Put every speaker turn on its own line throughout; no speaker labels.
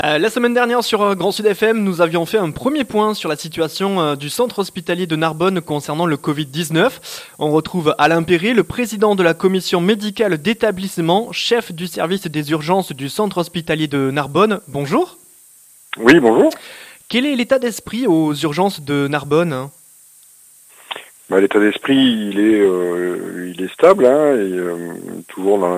La semaine dernière sur Grand Sud FM, nous avions fait un premier point sur la situation du centre hospitalier de Narbonne concernant le Covid-19. On retrouve Alain Perret, le président de la commission médicale d'établissement, chef du service des urgences du centre hospitalier de Narbonne. Bonjour.
Oui, bonjour.
Quel est l'état d'esprit aux urgences de Narbonne ?
L'état d'esprit, il est stable, et toujours dans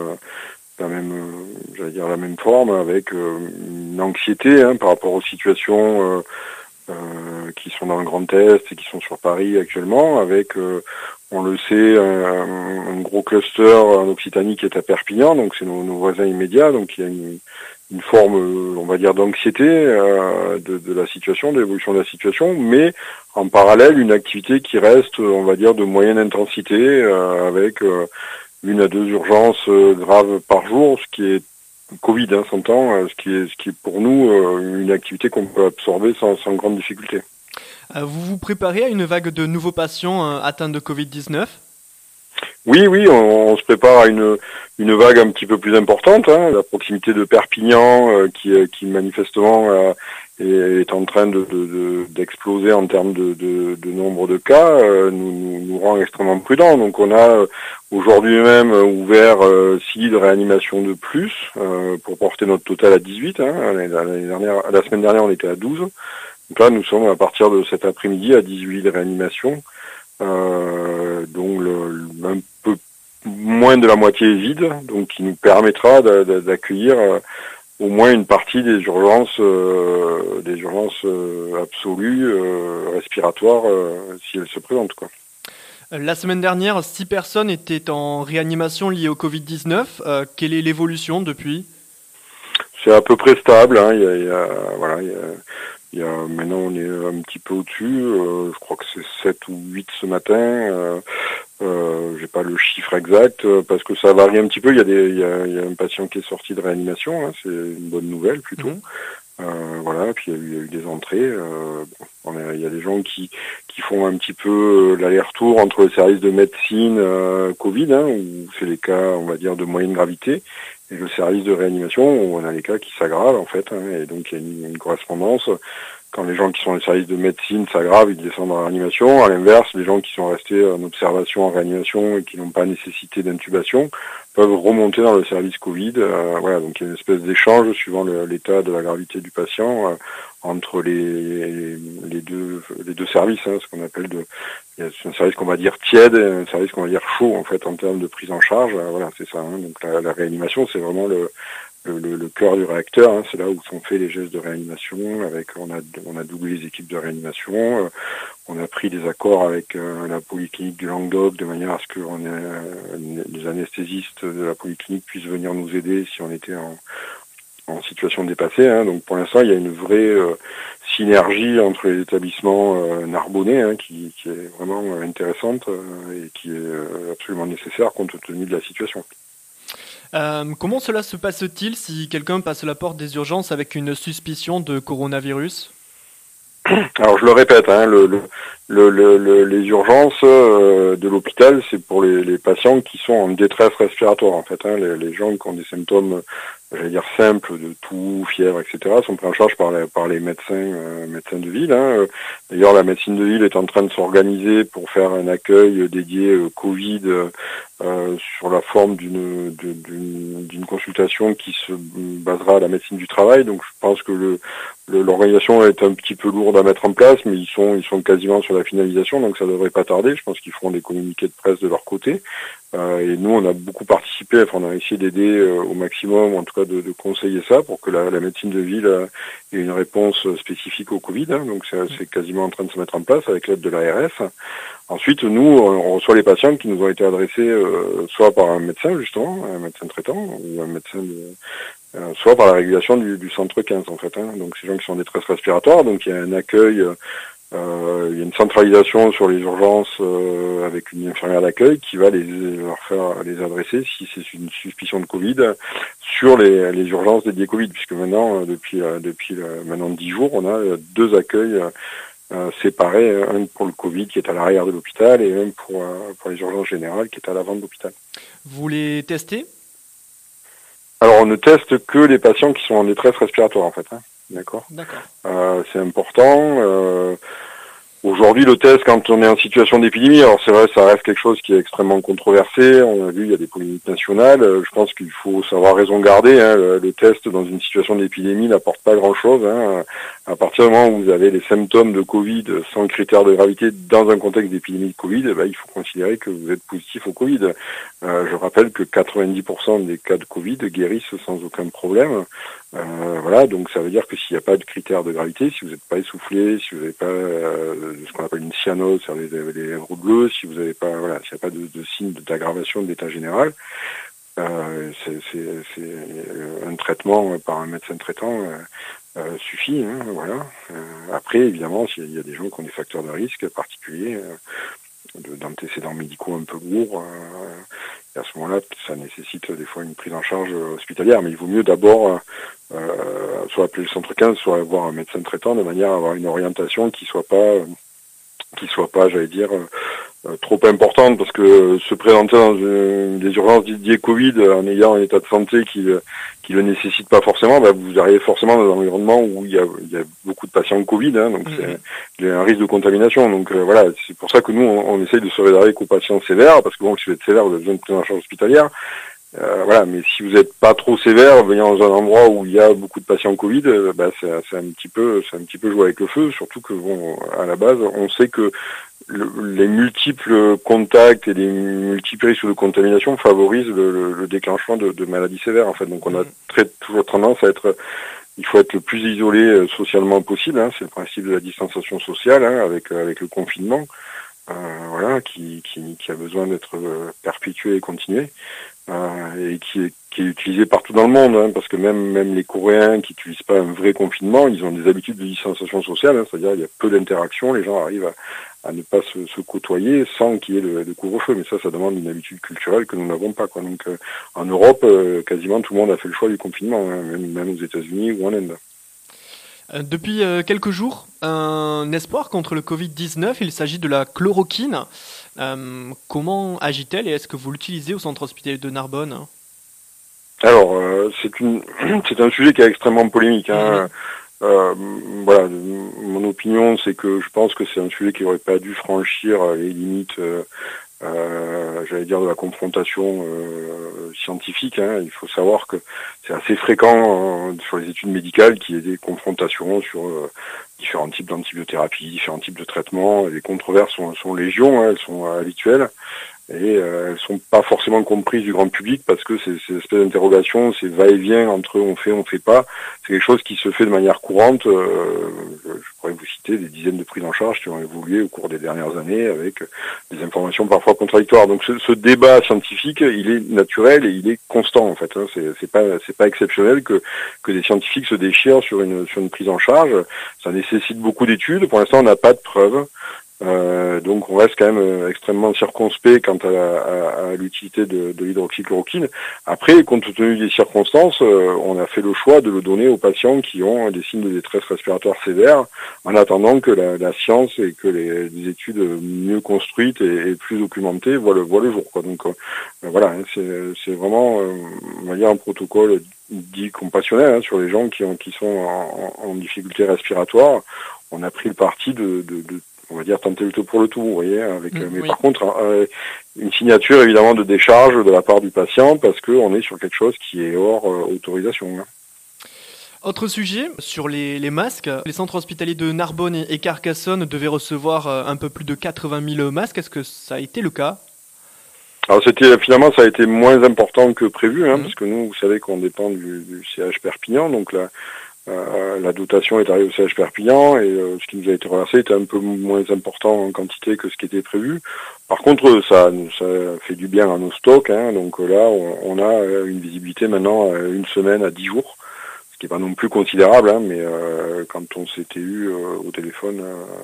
la même forme, avec une anxiété par rapport aux situations qui sont dans le Grand Est et qui sont sur Paris actuellement, avec, on le sait, un gros cluster en Occitanie qui est à Perpignan, donc c'est nos voisins immédiats, donc il y a une forme, on va dire, d'anxiété de la situation, de l'évolution de la situation, mais en parallèle une activité qui reste, on va dire, de moyenne intensité, avec 1 à 2 urgences graves par jour, ce qui est Covid, s'entend, ce qui est pour nous une activité qu'on peut absorber sans grande difficulté.
Vous vous préparez à une vague de nouveaux patients atteints de Covid-19 ?
Oui, on se prépare à une vague un petit peu plus importante. La proximité de Perpignan, qui manifestement est en train d'exploser en termes de nombre de cas, nous rend extrêmement prudents. Donc on a aujourd'hui même ouvert 6 lits de réanimation de plus pour porter notre total à 18. La semaine dernière, on était à 12. Donc là, nous sommes à partir de cet après-midi à 18 lits de réanimation. Donc un peu moins de la moitié est vide, donc qui nous permettra d'accueillir au moins une partie des urgences absolues, respiratoires, si elles se présentent, quoi.
La semaine dernière, 6 personnes étaient en réanimation liées au Covid-19. Quelle est l'évolution depuis ?
C'est à peu près stable. Maintenant on est un petit peu au-dessus. Je crois que c'est 7 ou 8 ce matin. J'ai pas le chiffre exact parce que ça varie un petit peu. Il y a un patient qui est sorti de réanimation. C'est une bonne nouvelle plutôt. Puis il y a eu des entrées. Il y a des gens qui font un petit peu l'aller-retour entre le service de médecine Covid, où c'est les cas, on va dire, de moyenne gravité, et le service de réanimation, où on a les cas qui s'aggravent en fait, et donc il y a une correspondance. Quand les gens qui sont dans le service de médecine s'aggravent, ils descendent en réanimation. À l'inverse, les gens qui sont restés en observation en réanimation et qui n'ont pas nécessité d'intubation peuvent remonter dans le service Covid. Donc il y a une espèce d'échange suivant l'état de la gravité du patient entre les deux services, ce qu'on appelle c'est un service qu'on va dire tiède et un service qu'on va dire chaud en fait en termes de prise en charge. C'est ça. Donc la réanimation, c'est vraiment le cœur du réacteur, c'est là où sont faits les gestes de réanimation. On a doublé les équipes de réanimation. On a pris des accords avec la polyclinique du Languedoc de manière à ce que les anesthésistes de la polyclinique puissent venir nous aider si on était en situation dépassée. Donc pour l'instant, il y a une vraie synergie entre les établissements narbonnais qui est vraiment intéressante et qui est absolument nécessaire compte tenu de la situation.
Comment cela se passe-t-il si quelqu'un passe la porte des urgences avec une suspicion de coronavirus ?
Alors je le répète, les urgences de l'hôpital, c'est pour les patients qui sont en détresse respiratoire en fait. Les gens qui ont des symptômes, j'allais dire simples, de toux, fièvre, etc., sont pris en charge par les médecins de ville. D'ailleurs, la médecine de ville est en train de s'organiser pour faire un accueil dédié Covid sur la forme d'une consultation qui se basera à la médecine du travail. Donc je pense que l'organisation est un petit peu lourde à mettre en place, mais ils sont quasiment sur la finalisation, donc ça devrait pas tarder. Je pense qu'ils feront des communiqués de presse de leur côté. Et nous, on a beaucoup participé, on a essayé d'aider au maximum, en tout cas de conseiller ça pour que la médecine de ville ait une réponse spécifique au Covid. Donc c'est quasiment en train de se mettre en place avec l'aide de l'ARS. Ensuite, nous, on reçoit les patients qui nous ont été adressés soit par un médecin, justement, un médecin traitant, ou un médecin soit par la régulation du centre 15, en fait. Donc ces gens qui sont en détresse respiratoire, donc il y a un accueil. Il y a une centralisation sur les urgences avec une infirmière d'accueil qui va leur faire les adresser si c'est une suspicion de Covid sur les urgences dédiées Covid, puisque maintenant depuis maintenant 10 jours on a 2 accueils séparés, un pour le Covid qui est à l'arrière de l'hôpital et un pour les urgences générales qui est à l'avant de l'hôpital.
Vous les testez ?
Alors on ne teste que les patients qui sont en détresse respiratoire en fait. D'accord.
D'accord.
C'est important. Aujourd'hui, le test, quand on est en situation d'épidémie, alors c'est vrai, ça reste quelque chose qui est extrêmement controversé. On a vu, il y a des polémiques nationales. Je pense qu'il faut savoir raison garder. Le test dans une situation d'épidémie n'apporte pas grand-chose. À partir du moment où vous avez les symptômes de Covid sans critère de gravité dans un contexte d'épidémie de Covid, il faut considérer que vous êtes positif au Covid. Je rappelle que 90% des cas de Covid guérissent sans aucun problème. Voilà, donc ça veut dire que s'il n'y a pas de critère de gravité, si vous n'êtes pas essoufflé, si vous n'avez pas ce qu'on appelle une cyanose, c'est-à-dire les lèvres bleues, si vous n'avez pas, voilà, s'il n'y a pas de signe d'aggravation de l'état général, c'est un traitement par un médecin traitant suffit, voilà. Après, évidemment, s'il y a des gens qui ont des facteurs de risque particuliers, d'antécédents médicaux un peu lourds, et à ce moment-là, ça nécessite des fois une prise en charge hospitalière, mais il vaut mieux d'abord soit appeler le centre 15, soit avoir un médecin traitant de manière à avoir une orientation qui soit pas, j'allais dire, trop importante, parce que se présenter dans des urgences dédiées Covid en ayant un état de santé qui le nécessite pas forcément, vous arrivez forcément dans un environnement où il y a beaucoup de patients Covid, donc il y a un risque de contamination. Donc voilà, c'est pour ça que nous on essaye de se réserver qu'aux patients sévères, parce que bon, si vous êtes sévère, vous avez besoin de prise en charge hospitalière. Voilà, mais si vous n'êtes pas trop sévère, venir dans un endroit où il y a beaucoup de patients Covid, c'est un petit peu jouer avec le feu, surtout que bon, à la base, on sait que les multiples contacts et les multiples risques de contamination favorisent le déclenchement de maladies sévères en fait. Donc on a toujours tendance à il faut être le plus isolé socialement possible. C'est le principe de la distanciation sociale avec le confinement, voilà, qui a besoin d'être perpétué et continué. Et qui est utilisé partout dans le monde, parce que même les Coréens qui n'utilisent pas un vrai confinement, ils ont des habitudes de distanciation sociale, c'est-à-dire il y a peu d'interactions, les gens arrivent à ne pas se côtoyer sans qu'il y ait le couvre-feu, mais ça demande une habitude culturelle que nous n'avons pas, quoi. Donc en Europe, quasiment tout le monde a fait le choix du confinement, même aux États-Unis ou en Inde.
Depuis quelques jours, un espoir contre le Covid-19, il s'agit de la chloroquine. Comment agit-elle et est-ce que vous l'utilisez au centre hospitalier de Narbonne ?
Alors, c'est un sujet qui est extrêmement polémique. Voilà, mon opinion, c'est que je pense que c'est un sujet qui n'aurait pas dû franchir les limites, j'allais dire, de la confrontation scientifique. Il faut savoir que c'est assez fréquent sur les études médicales qu'il y ait des confrontations sur différents types d'antibiothérapies, différents types de traitements. Les controverses sont légion, elles sont habituelles. Et elles sont pas forcément comprises du grand public parce que ces espèces d'interrogations, ces va-et-vient entre on fait pas, c'est quelque chose qui se fait de manière courante. Je pourrais vous citer des dizaines de prises en charge qui ont évolué au cours des dernières années avec des informations parfois contradictoires. Donc ce débat scientifique, il est naturel et il est constant en fait. C'est pas exceptionnel que des scientifiques se déchirent sur une prise en charge. Ça nécessite beaucoup d'études. Pour l'instant, on n'a pas de preuves. Donc on reste quand même extrêmement circonspect quant à l'utilité de l'hydroxychloroquine. Après, compte tenu des circonstances, on a fait le choix de le donner aux patients qui ont des signes de détresse respiratoire sévère, en attendant que la science et que les études mieux construites et plus documentées voient le jour, quoi. Donc voilà, c'est vraiment, on va dire, un protocole dit compassionnel sur les gens qui sont en difficulté respiratoire. On a pris le parti on va dire tenter le tout pour le tout, vous voyez, mais oui. Par contre, une signature évidemment de décharge de la part du patient parce qu'on est sur quelque chose qui est hors autorisation.
Autre sujet, sur les masques, les centres hospitaliers de Narbonne et Carcassonne devaient recevoir un peu plus de 80 000 masques, est-ce que ça a été le cas ?
Alors finalement ça a été moins important que prévu, parce que nous, vous savez qu'on dépend du CH Perpignan, donc là, la dotation est arrivée au CH Perpignan et ce qui nous a été reversé était un peu moins important en quantité que ce qui était prévu. Par contre, ça fait du bien à nos stocks, donc là, on a une visibilité maintenant à une semaine à 10 jours, ce qui n'est pas non plus considérable, mais quand on s'était eu au téléphone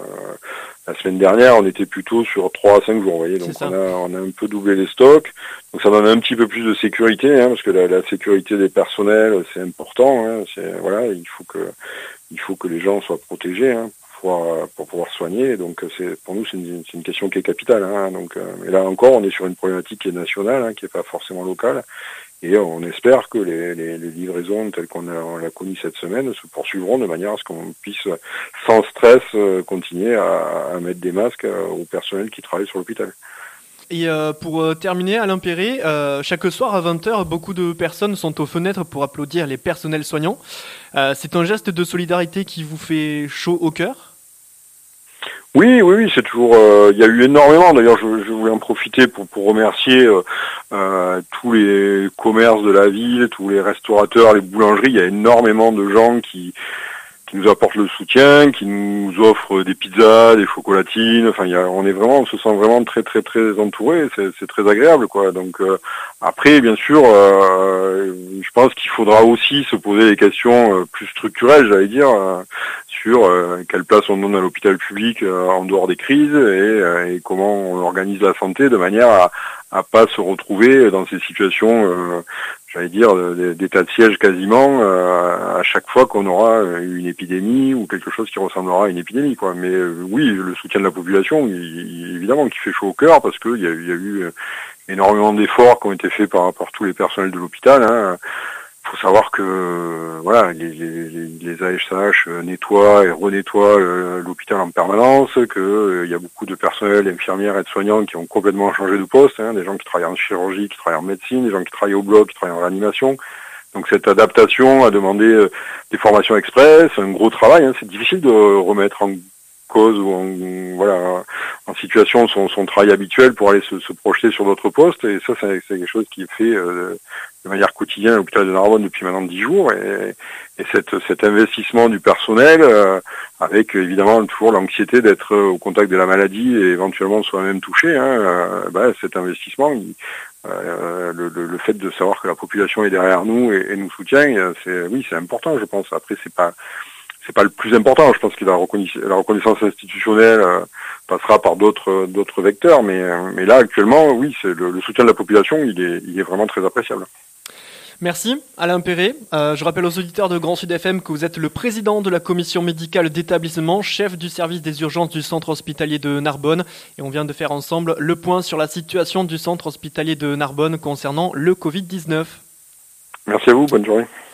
la semaine dernière, on était plutôt sur 3 à 5 jours, vous voyez, donc on a un peu doublé les stocks, donc ça donne un petit peu plus de sécurité, parce que la sécurité des personnels, c'est important, voilà, il faut que les gens soient protégés, pour pouvoir soigner, donc pour nous c'est une question qui est capitale, donc mais là encore on est sur une problématique qui est nationale, qui est pas forcément locale, Et on espère que les livraisons telles on l'a connu cette semaine se poursuivront de manière à ce qu'on puisse sans stress continuer à mettre des masques au personnel qui travaille sur l'hôpital.
Et pour terminer, Alain Perret, chaque soir à 20h, beaucoup de personnes sont aux fenêtres pour applaudir les personnels soignants. C'est un geste de solidarité qui vous fait chaud au cœur ?
Oui, c'est toujours. Il y a eu énormément. D'ailleurs, je voulais en profiter pour remercier tous les commerces de la ville, tous les restaurateurs, les boulangeries. Il y a énormément de gens qui nous apportent le soutien, qui nous offrent des pizzas, des chocolatines. Enfin, on se sent vraiment très très très entouré. C'est très agréable, quoi. Donc après, bien sûr, je pense qu'il faudra aussi se poser des questions plus structurelles, j'allais dire, sur quelle place on donne à l'hôpital public en dehors des crises et comment on organise la santé de manière à pas se retrouver dans ces situations, j'allais dire, d'état de siège quasiment à chaque fois qu'on aura une épidémie ou quelque chose qui ressemblera à une épidémie, quoi. Mais oui, le soutien de la population, évidemment, qui fait chaud au cœur parce qu'il y a eu énormément d'efforts qui ont été faits par tous les personnels de l'hôpital. Hein. Faut savoir que voilà, les AHSH nettoient et renettoient l'hôpital en permanence, que il y a beaucoup de personnel, infirmières, aides-soignants qui ont complètement changé de poste, hein, des gens qui travaillent en chirurgie, qui travaillent en médecine, des gens qui travaillent au bloc, qui travaillent en réanimation. Donc cette adaptation a demandé des formations express, un gros travail. Hein. C'est difficile de remettre en cause ou en situation son travail habituel pour aller se projeter sur d'autres postes, et ça c'est quelque chose qui est fait de manière quotidienne à l'hôpital de Narbonne depuis maintenant 10 jours, et cet investissement du personnel avec évidemment toujours l'anxiété d'être au contact de la maladie et éventuellement soi-même touché, cet investissement, le fait de savoir que la population est derrière nous et nous soutient, c'est important, je pense. Après c'est pas le plus important. Je pense que la reconnaissance institutionnelle passera par d'autres vecteurs, mais là actuellement, oui, c'est le soutien de la population, il est vraiment très appréciable.
Merci Alain Perret. Je rappelle aux auditeurs de Grand Sud FM que vous êtes le président de la commission médicale d'établissement, chef du service des urgences du centre hospitalier de Narbonne, et on vient de faire ensemble le point sur la situation du centre hospitalier de Narbonne concernant le Covid-19.
Merci à vous, bonne journée.